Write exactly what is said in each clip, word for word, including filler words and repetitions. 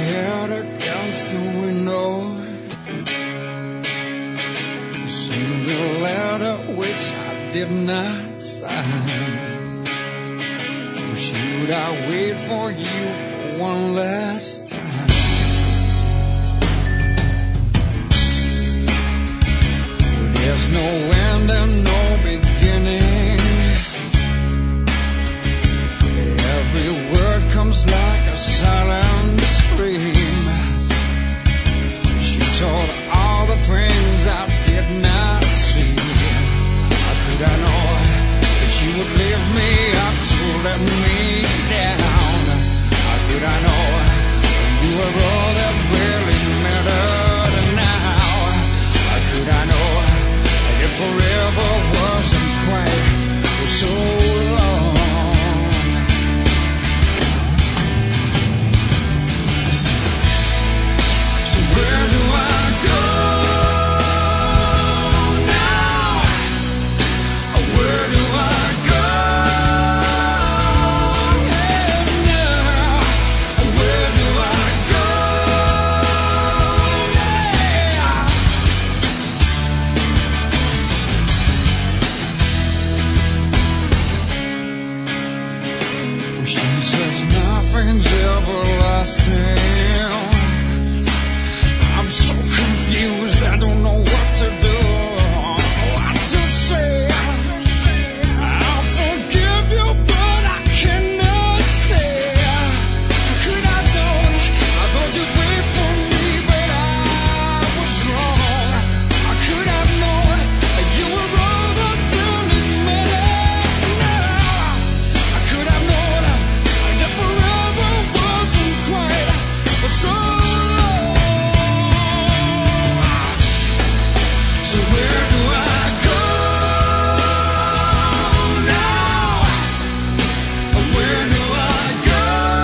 head against the window, see the letter which I did not sign. Should I wait for you for one last time? There's no end and no beginning. Every word comes like a silent stream. She told all the things I did not see. How could I know that she would leave me up to let me down? How could I know you were all that really mattered now? How could I know if forever wasn't quite for so long? So where do I go now? Where do I go? Yeah, now. Where do I go? She says nothing's everlasting. I'm so confused, I don't know what to do, what to say. I'll forgive you, but I cannot stay. How could I have known? I thought you'd wait for me, but I was wrong. I could have known you were all that really mattered now. I could have known that forever wasn't quite so long. So where do I go now? Where do I go?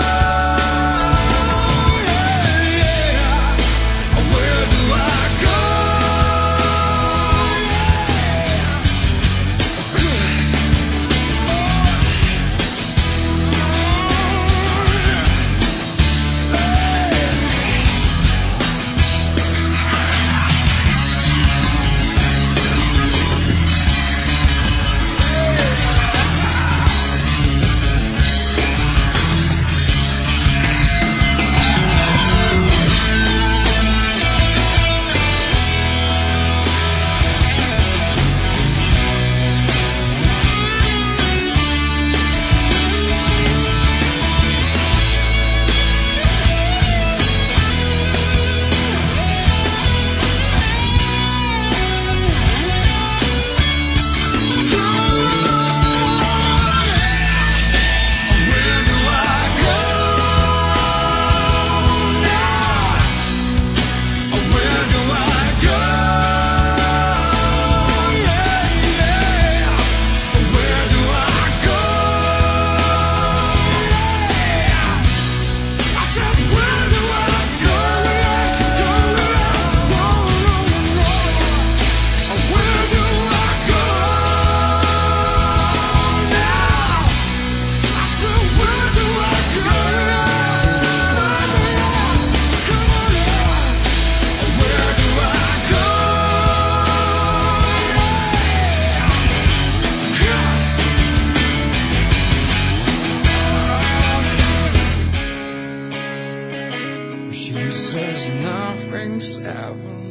Yeah, yeah. Where do I go? She says nothing's ever